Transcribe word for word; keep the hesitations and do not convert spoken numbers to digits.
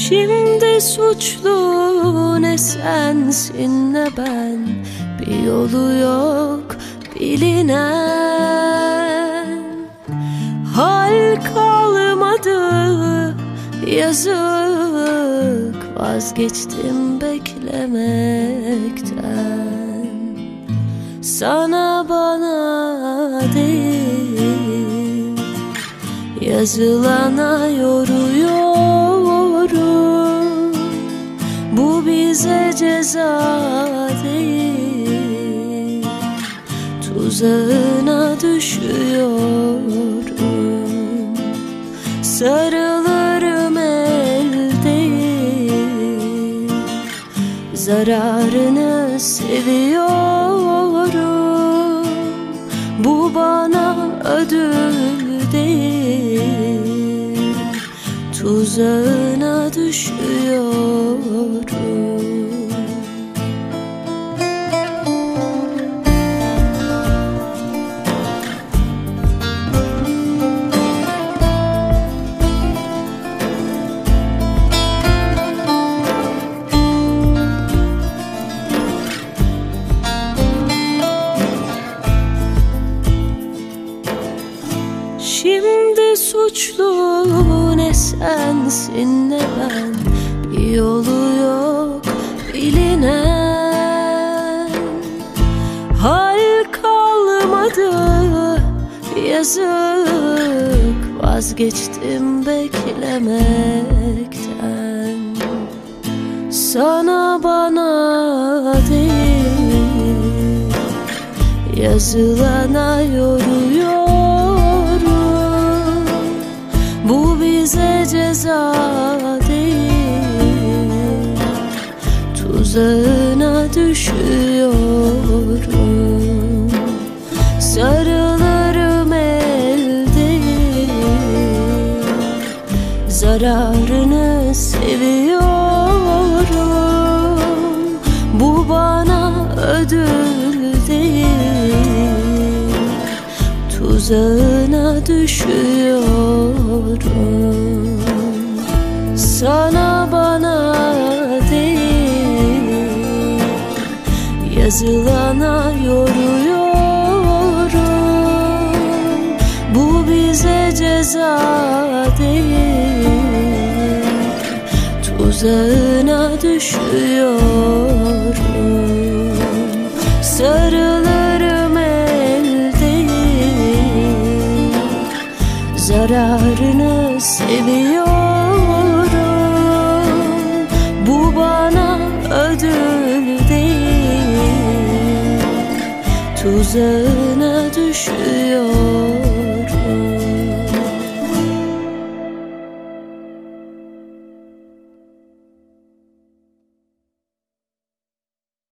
Şimdi suçlu ne sensin ne ben, bir yolu yok bilinen. Hal kalmadı yazık, vazgeçtim beklemekten. Sana bana değil, yazılana yoruyorum. Bu bize ceza değil, tuzağına düşüyorum. Sarılırım el değil, zararını seviyorum. Bu bana ödül değil, tuzağına düşüyorum. Şimdi suçlu ne sensin ne ben, bir yolu yok bilinen. Hal kalmadı yazık, vazgeçtim beklemekten. Sana bana değil, yazılana yoruyorum. Bu bize ceza değil, tuzağına düşüyorum. Sarılırım el değil, zararını seviyorum. Bu bana ödül değil, tuzağına düşüyorum. Sana bana değil, yazılana yoruyorum. Bu bize ceza değil, tuzağına düşüyorum. Sarılırım el değil, zararını seviyorum. Bu bana ödül değil, tuzağına düşüyor.